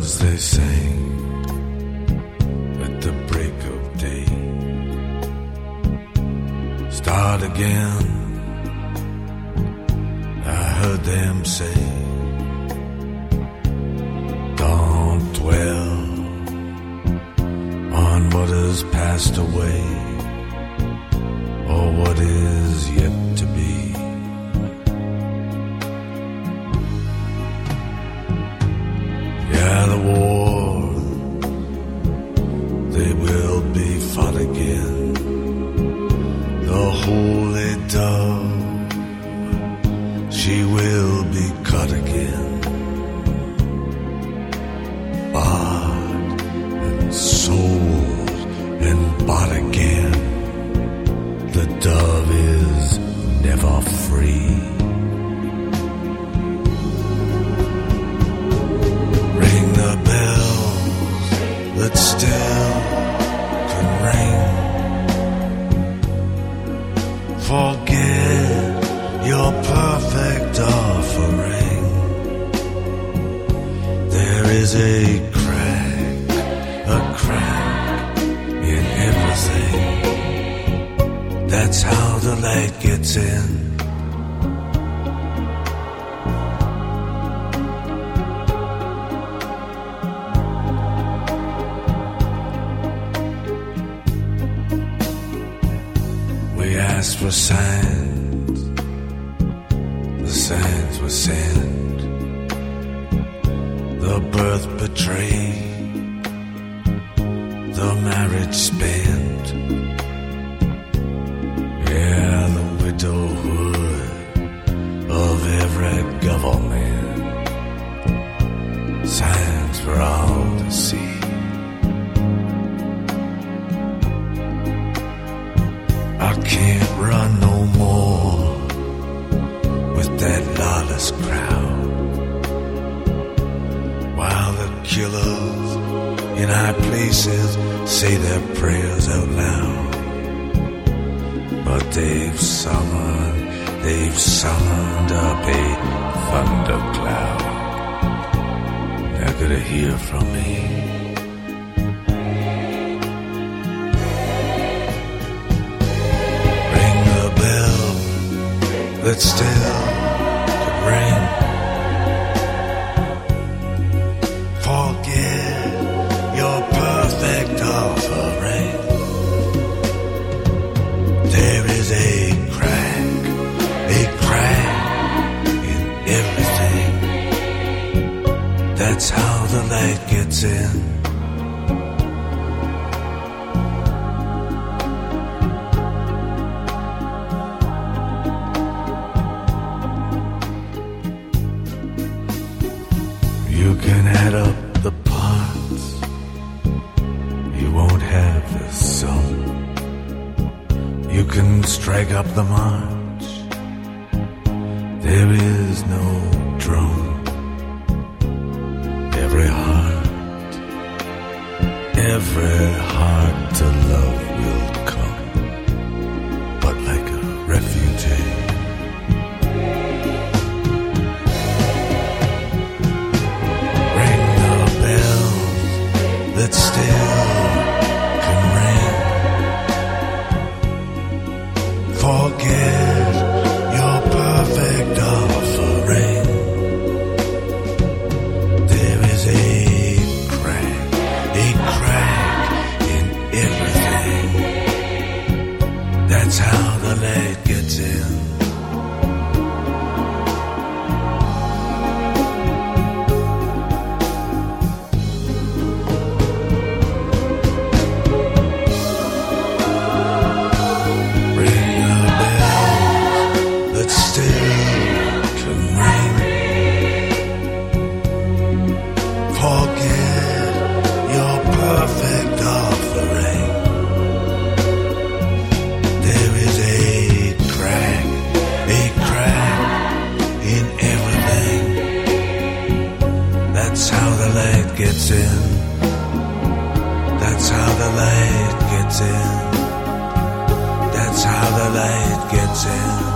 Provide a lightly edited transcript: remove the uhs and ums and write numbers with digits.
birds they sang at the break of day. Start again, I heard them say. Don't dwell on what has passed away, or what is yet to be. Yeah, the war, they will be fought again. The holy dove, she will be cut again. Bought and sold and bought again. The dove is never free. Ring the bells that still can ring. Forget your perfect offering. There is a crack in everything. That's how the light gets in. We asked for signs, the signs were sent. The birth betrayed, the marriage spent. Yeah, the widowhood of every government. Signs for all to see. I can't run no more with that lawless crowd, while the killers in high places say their prayers out loud. But they've summoned up a thundercloud. They're gonna hear from me. Ring the bell that still could ring. Forget your perfect offering. There is a crack in everything. That's how the light gets in. You can add up the parts, you won't have the sum. You can strike up the march, there is no drum. Every heart to love will come, but like a refugee. Ring the bells that still can ring. Forget your perfect offering. There is a crack in everything. That's how the light gets in. Ring the bells that still can ring. Forget your perfect offering. There is a crack in everything. That's how the light gets in. That's how the light gets in. That's how the light gets in.